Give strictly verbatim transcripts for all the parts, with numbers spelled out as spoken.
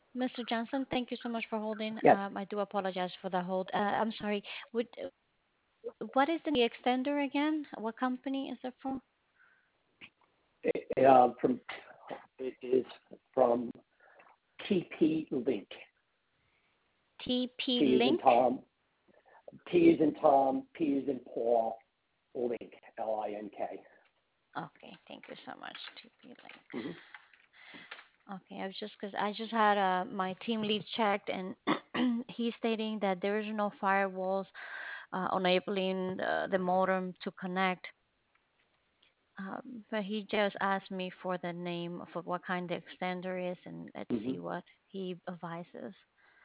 Mister Johnson, thank you so much for holding. Yes. Um, I do apologize for the hold. Uh, I'm sorry. Would, what is the name of the extender again? What company is it from? It, uh, from it is from T P Link. T P T is in Link? Tom. T is in Tom. P is in Paul. Link. L I N K. Okay, thank you so much. T P Link. Mm-hmm. Okay, I was just because I just had uh, my team lead checked, and he's stating that there is no firewalls uh, enabling uh, the modem to connect. Um, but he just asked me for the name for what kind of extender is, and let's Mm-hmm. see what he advises.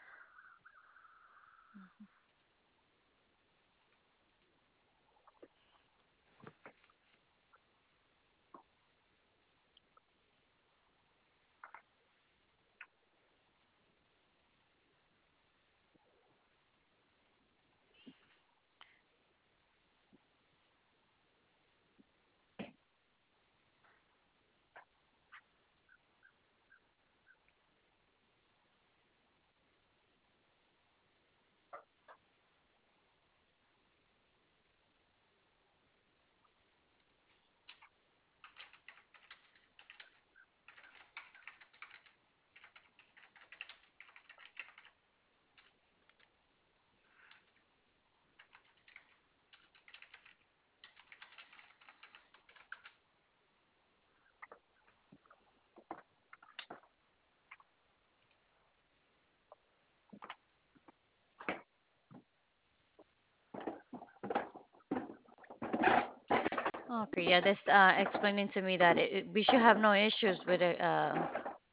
Okay, yeah, that's uh, explaining to me that it, it- we should have no issues with it, uh,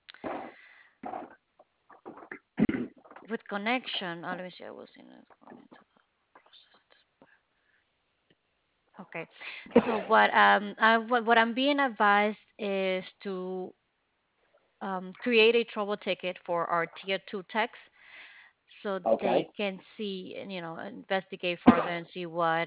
with connection. Oh, let me see. I was in it. Going into the process. Okay, so what um I, what, what I'm being advised is to um, create a trouble ticket for our tier two techs so they Okay. can see and you know investigate further and see what.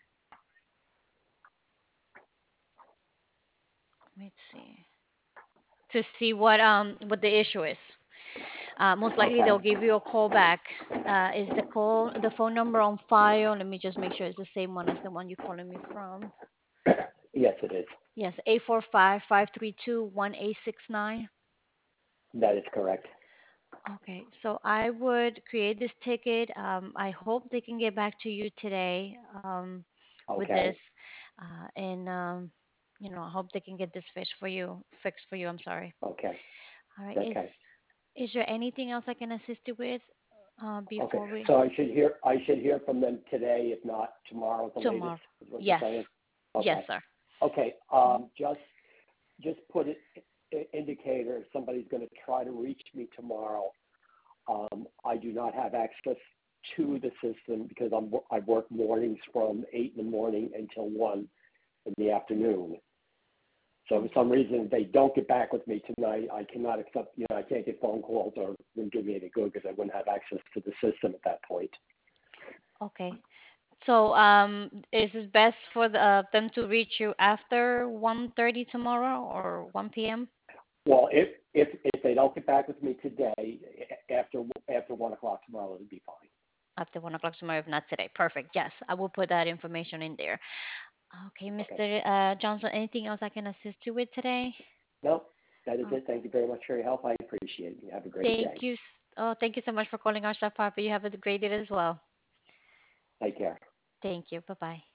Let's see to see what um what the issue is. Uh, most likely Okay. they'll give you a call back. Uh, is the call the phone number on file? Let me just make sure it's the same one as the one you're calling me from. Yes, it is. Yes, eight four five, five three two, one eight six nine. That is correct. Okay, so I would create this ticket. Um, I hope they can get back to you today um, with Okay. this, uh, and um, you know, I hope they can get this fish for you, fixed for you. I'm sorry. Okay. All right, Okay. is is there anything else I can assist you with uh, Okay. before we So I should hear I should hear from them today, if not tomorrow at the latest, tomorrow? is what you're saying? Yes, Okay. yes, sir. Okay. Um, just just put it i- indicator if somebody's going to try to reach me tomorrow. Um, I do not have access to the system because I'm I work mornings from eight in the morning until one in the afternoon. So for Okay, some reason, if they don't get back with me tonight, I cannot accept, you know, I can't get phone calls or wouldn't do me any good because I wouldn't have access to the system at that point. okay. So, um, is it best for the, uh, them to reach you after one thirty tomorrow or one p m? Well, if if if they don't get back with me today, after after one o'clock tomorrow, it'll be fine. After one o'clock tomorrow, if not today. Perfect. Yes, I will put that information in there. Okay, Okay. Mister Uh, Johnson, anything else I can assist you with today? No, that is Oh, it. Thank you very much for your help. I appreciate it. You have a great thank day. you. s- Oh, thank you so much for calling our staff, Harper. You have a great day as well. Take care. Thank you. Bye bye.